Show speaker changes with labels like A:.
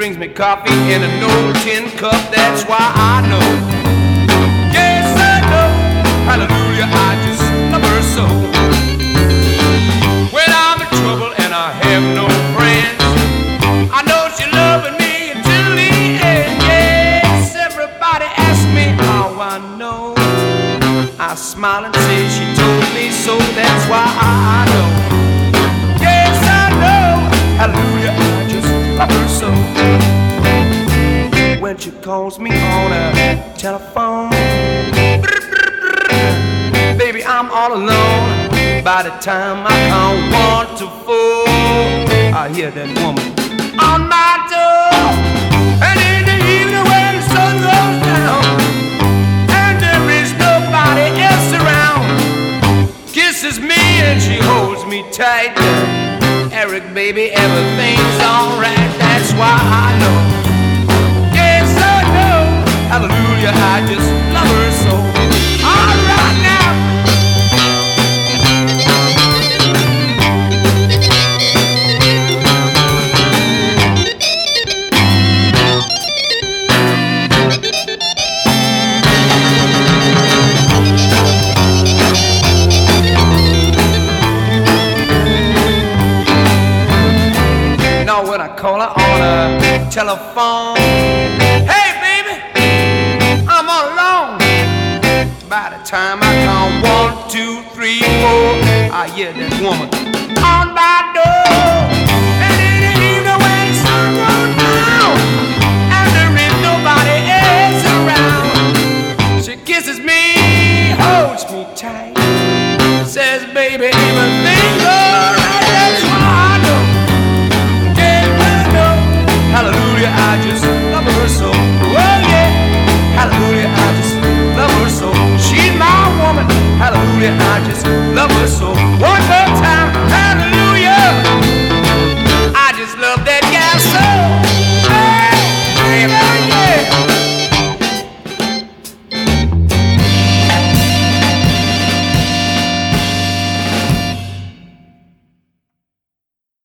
A: brings me coffee in an old tin cup. That's why I know. Yes, I know. Hallelujah, I just love her so. When I'm in trouble and I have no friends, I know she's loving me until the end. Yes, everybody asks me how I know. I smile and say she told me so. That's why I know. Yes, I know. Hallelujah, I just love her so. When she calls me on a telephone, baby, I'm all alone. By the time I count 1 to 4, I hear that woman on my door. And in the evening when the sun goes down and there is nobody else around, kisses me and she holds me tight. Eric, baby, everything's alright. That's why I know. Yes, I know. Hallelujah, I just love her so. Alright now. When I call her on a telephone, hey baby, I'm all alone. By the time I count 1, 2, 3, 4, I hear that woman on my door. And in the evening when the sun goes down and there is nobody else around, she kisses me, holds me tight, says baby, everything's alright. That's why I know. Hallelujah, I just love her so. Oh yeah, hallelujah.